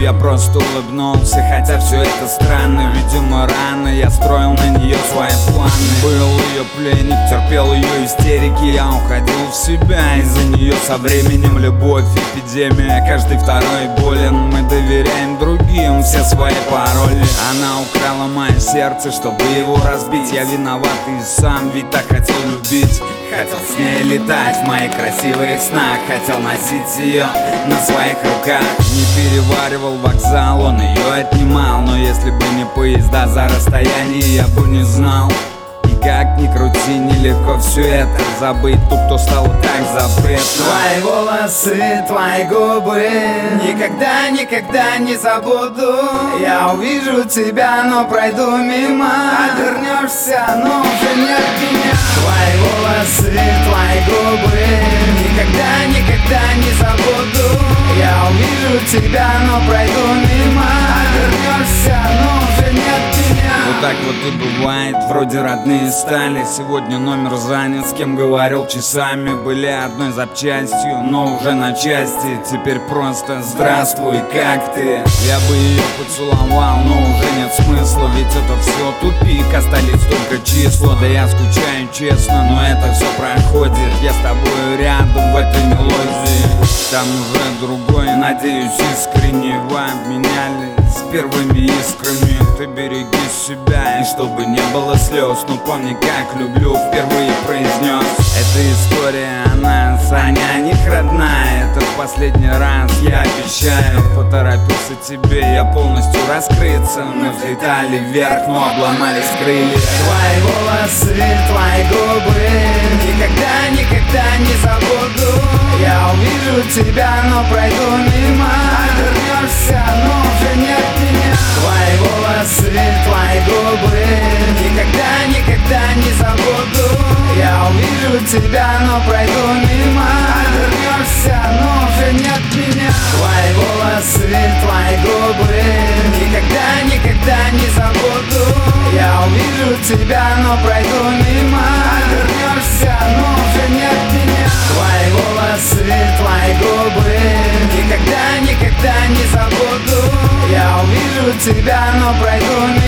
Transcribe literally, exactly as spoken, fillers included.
я просто улыбнулся. Хотя все это странно, видимо рано я строил на нее свои планы. Был ее пленник, терпел ее истерики, я уходил в себя. Из-за нее со временем любовь эпидемия, каждый второй болен. Мы доверяем другим все свои пароли. Она украла мое сердце, чтобы его разбить. Я виноват и сам, ведь так хотел любить. Хотел с ней летать в моих красивых снах, хотел носить ее на своих руках. Не переваривал вокзал, он ее отнимал. Но если бы не поезда за расстояние, я бы не знал. И как ни крути, нелегко все это забыть. Тут кто стало так запретно. Твои волосы, твои губы никогда, никогда не забуду. Я увижу тебя, но пройду мимо. Отвернешься, но уже не от меня. Твои волосы, твои губы никогда, никогда не забуду. Я увижу тебя, но пройду мимо. Отвернешься, но уже не от меня. Вот так вот и бывает, вроде родные стали. Сегодня номер занят, с кем говорил часами. Были одной запчастью, но уже на части. Теперь просто здравствуй, как ты? Я бы ее поцеловал, но уже нет смысла. Ведь это все тупик, остались только числа. Да я скучаю честно, но это все проходит. Я с тобой рядом в этой мелодии. Там уже другой, надеюсь искренне. Вы обменялись первыми искрами. Ты береги себя, и чтобы не было слез. Но помни, как люблю, впервые произнес. Эта история, она, Саня, о них родная. Это в последний раз, я обещаю. Поторопился тебе, я полностью раскрыться. Мы взлетали вверх, но обломались крылья. Твои волосы, твои губы никогда, никогда не забуду. Я увижу тебя, но пройду мимо. Отвернешься, но уже не от меня. Твои волосы, твои губы никогда, никогда не забуду. Я увижу тебя, но пройду мимо. Отвернешься, но уже не от меня. Твои волосы, твои губы никогда, никогда не забуду. Я увижу тебя, но пройду мимо. Отвернешься, но уже не от меня. Твои волосы, твои губы никогда, никогда не забуду. Я увижу тебя, но пройду мимо.